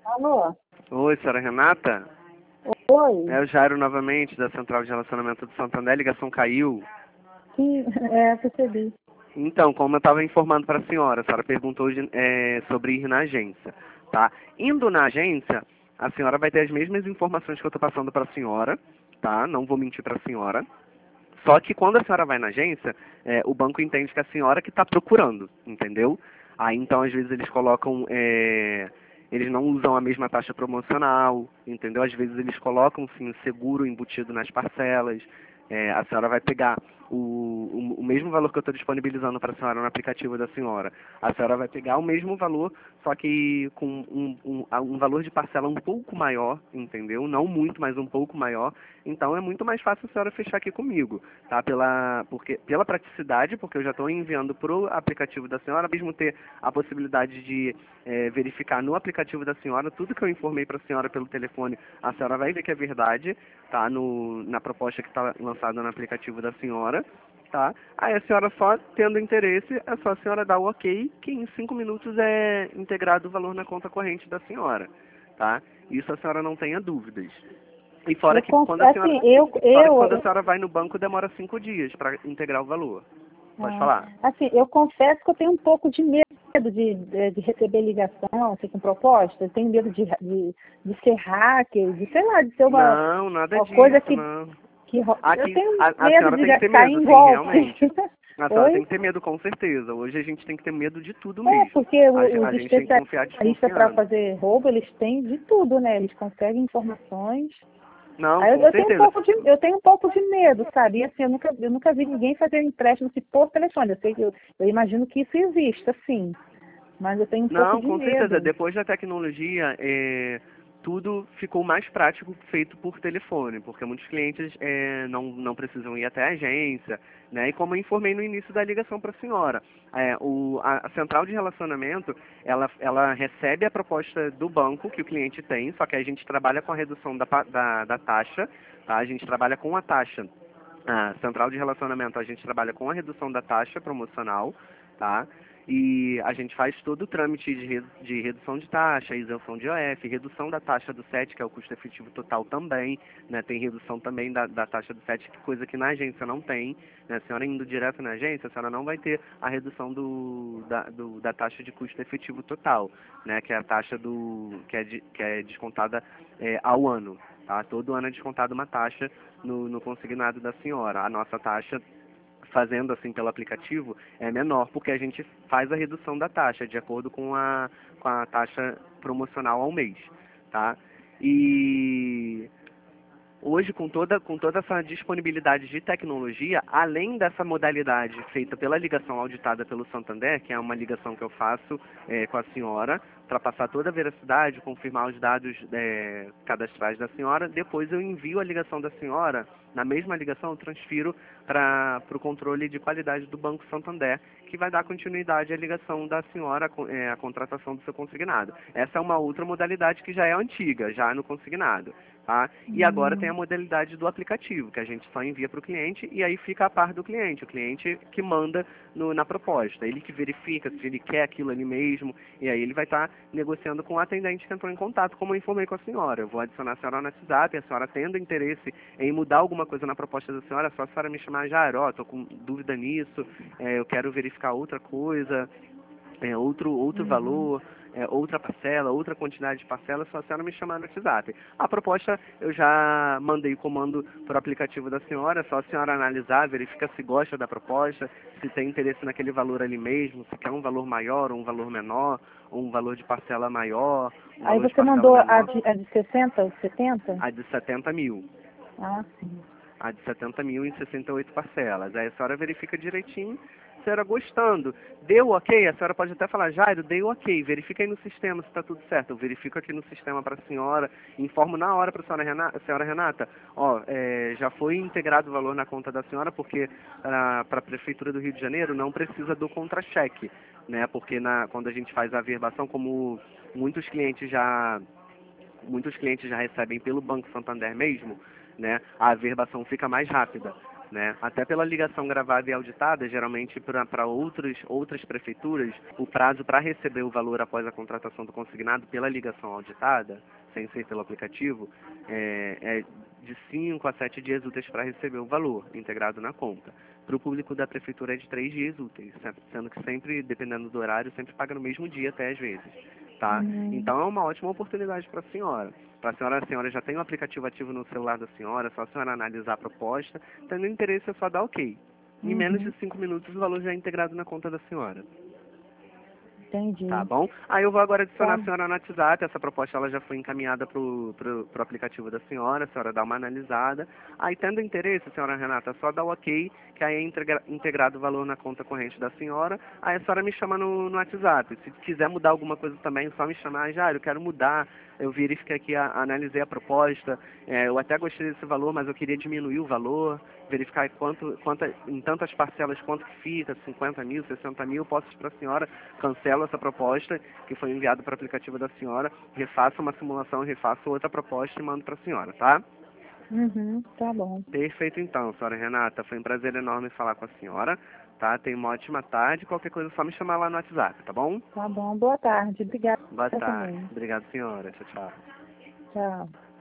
Alô? Oi, senhora Renata? Oi? É o Jairo novamente, da Central de Relacionamento do Santander. A ligação caiu. Sim, percebi. Então, como eu estava informando para a senhora perguntou sobre ir na agência, tá? Indo na agência, a senhora vai ter as mesmas informações que eu estou passando para a senhora, tá? Não vou mentir para a senhora. Só que quando a senhora vai na agência, o banco entende que é a senhora que está procurando, entendeu? Aí então às vezes eles colocam, eles não usam a mesma taxa promocional, entendeu? Às vezes eles colocam sim o seguro embutido nas parcelas. A senhora vai pegar o mesmo valor que eu estou disponibilizando para a senhora no aplicativo da senhora. A senhora vai pegar o mesmo valor, só que com um valor de parcela um pouco maior, entendeu? Não muito, mas um pouco maior. Então é muito mais fácil a senhora fechar aqui comigo, tá? Pela praticidade, porque eu já estou enviando para o aplicativo da senhora, mesmo ter a possibilidade de verificar no aplicativo da senhora tudo que eu informei para a senhora pelo telefone, a senhora vai ver que é verdade, tá? Na proposta que está lançada no aplicativo da senhora, tá? Aí a senhora só tendo interesse, é só a senhora dar o ok, que em 5 minutos é integrado o valor na conta corrente da senhora, tá? Isso a senhora não tenha dúvidas. E fora que quando a senhora, Assim, fora que quando a senhora vai no banco demora 5 dias para integrar o valor. Pode falar. assim, eu confesso que eu tenho um pouco de medo de receber ligação, assim, com proposta. Eu tenho medo de ser hacker, de, sei lá, de ser Não, nada uma disso, coisa que não. eu Aqui, tenho a medo senhora de tem que ter cair medo, em sim, golpe. realmente. A senhora tem Oi? que ter medo, com certeza. Hoje a gente tem que ter medo de tudo mesmo. Porque A os gente tem que confiar especialistas para desconfiando. fazer roubo, eles têm de tudo, né? Eles conseguem informações. Não, Aí com certeza. eu tenho um pouco de medo, sabe? E assim, eu nunca vi ninguém fazer empréstimo assim, por telefone. Eu imagino que isso exista, sim. Mas eu tenho um pouco Não, de com certeza. medo. Depois da tecnologia, tudo ficou mais prático feito por telefone, porque muitos clientes não precisam ir até a agência, né? E como eu informei no início da ligação para a senhora, a central de relacionamento, ela recebe a proposta do banco que o cliente tem, só que a gente trabalha com a redução da taxa, tá? A gente trabalha com a taxa. A central de relacionamento, a gente trabalha com a redução da taxa promocional, tá? E a gente faz todo o trâmite de redução de taxa, isenção de IOF, redução da taxa do SET, que é o custo efetivo total também, né? Tem redução também da taxa do SET, que coisa que na agência não tem, né? A senhora indo direto na agência, a senhora não vai ter a redução da taxa de custo efetivo total, né? Que é a taxa que é descontada ao ano, tá? Todo ano é descontada uma taxa no consignado da senhora. A nossa taxa, fazendo assim pelo aplicativo, é menor, porque a gente faz a redução da taxa de acordo com a taxa promocional ao mês, tá? E hoje, com toda essa disponibilidade de tecnologia, além dessa modalidade feita pela ligação auditada pelo Santander, que é uma ligação que eu faço com a senhora, para passar toda a veracidade, confirmar os dados cadastrais da senhora, depois eu envio a ligação da senhora, na mesma ligação eu transfiro para o controle de qualidade do Banco Santander, que vai dar continuidade à ligação da senhora, à contratação do seu consignado. Essa é uma outra modalidade que já é antiga, já no consignado. Tá? E agora tem a modalidade do aplicativo, que a gente só envia para o cliente e aí fica a par do cliente. O cliente que manda na proposta, ele que verifica se ele quer aquilo ali mesmo, e aí ele vai estar negociando com o atendente que entrou em contato, como eu informei com a senhora. Eu vou adicionar a senhora no WhatsApp, a senhora tendo interesse em mudar alguma coisa na proposta da senhora, é só a senhora me chamar já, estou com dúvida nisso, eu quero verificar outra coisa, outro valor, outra parcela, outra quantidade de parcela, só a senhora me chamar no WhatsApp. A proposta, eu já mandei o comando para o aplicativo da senhora, é só a senhora analisar, verifica se gosta da proposta, se tem interesse naquele valor ali mesmo, se quer um valor maior ou um valor menor, ou um valor de parcela maior, um Aí valor de você parcela mandou a menor. de 60 ou 70? A de 70 mil. Ah, sim. A de 70 mil em 68 parcelas. Aí a senhora verifica direitinho, a senhora gostando. Deu ok? A senhora pode até falar, Jairo, deu ok. Verifica aí no sistema se está tudo certo. Eu verifico aqui no sistema para a senhora, informo na hora para a senhora Renata, já foi integrado o valor na conta da senhora, porque para a Prefeitura do Rio de Janeiro não precisa do contra-cheque, né? Porque quando a gente faz a averbação, como muitos clientes já recebem pelo Banco Santander mesmo, né, a averbação fica mais rápida, né? Até pela ligação gravada e auditada, geralmente para outras prefeituras, o prazo para receber o valor após a contratação do consignado pela ligação auditada, sem ser pelo aplicativo, é de 5 a 7 dias úteis para receber o valor integrado na conta. Para o público da prefeitura é de 3 dias úteis, sendo que sempre, dependendo do horário, sempre paga no mesmo dia até às vezes. Tá? Então é uma ótima oportunidade para a senhora. Para a senhora já tem o aplicativo ativo no celular da senhora, só a senhora analisar a proposta. Tendo interesse é só dar ok. Em menos de 5 minutos o valor já é integrado na conta da senhora. Entendi. Tá bom? Aí eu vou agora adicionar Tá. a senhora no WhatsApp. Essa proposta ela já foi encaminhada pro aplicativo da senhora. A senhora dá uma analisada. Aí, tendo interesse, senhora Renata, é só dá o ok, que aí é integrado o valor na conta corrente da senhora. Aí a senhora me chama no WhatsApp. Se quiser mudar alguma coisa também, é só me chamar. Já, eu quero mudar. Eu verifiquei aqui, analisei a proposta. Eu até gostei desse valor, mas eu queria diminuir o valor. Verificar em tantas parcelas quanto que fica, 50 mil, 60 mil. Posso para a senhora, cancelo essa proposta que foi enviada para o aplicativo da senhora, refaço uma simulação, refaço outra proposta e mando para a senhora, tá? Tá bom. Perfeito então, senhora Renata. Foi um prazer enorme falar com a senhora, tá? Tenha uma ótima tarde. Qualquer coisa é só me chamar lá no WhatsApp, tá bom? Tá bom. Boa tarde. Obrigada Boa tarde. também. Obrigado, senhora. Tchau, tchau. Tchau.